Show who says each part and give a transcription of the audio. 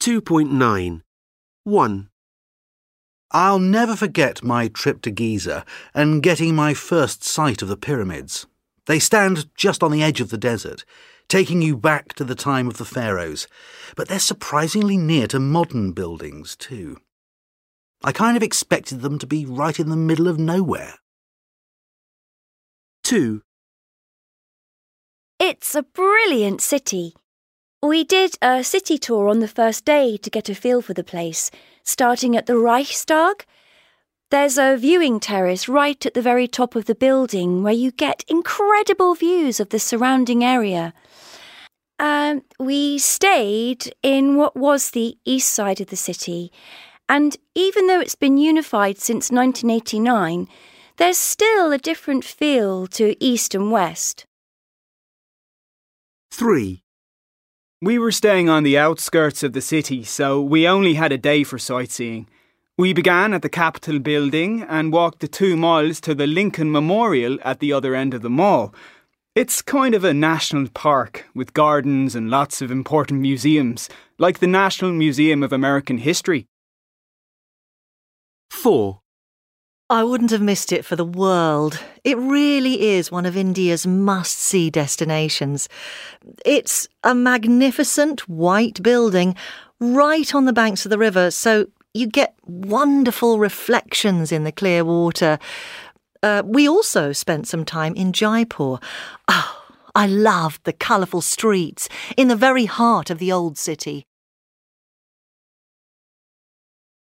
Speaker 1: 2.9. 1.
Speaker 2: I'll never forget my trip to Giza and getting my first sight of the pyramids. They stand just on the edge of the desert, taking you back to the time of the pharaohs, but they're surprisingly near to modern buildings too. I kind of expected them to be right in the middle of nowhere.
Speaker 1: 2.
Speaker 3: It's a brilliant city. We did a city tour on the first day to get a feel for the place, starting at the Reichstag. There's a viewing terrace right at the very top of the building where you get incredible views of the surrounding area. We stayed in what was the east side of the city, and even though it's been unified since 1989, there's still a different feel to east and west.
Speaker 1: 3.
Speaker 4: We were staying on the outskirts of the city, so we only had a day for sightseeing. We began at the Capitol building and walked the 2 miles to the Lincoln Memorial at the other end of the mall. It's kind of a national park with gardens and lots of important museums, like the National Museum of American History.
Speaker 1: 4.
Speaker 5: I wouldn't have missed it for the world. It really is one of India's must-see destinations. It's a magnificent white building right on the banks of the river, so you get wonderful reflections in the clear water. We also spent some time in Jaipur. Oh, I loved the colourful streets in the very heart of the old city.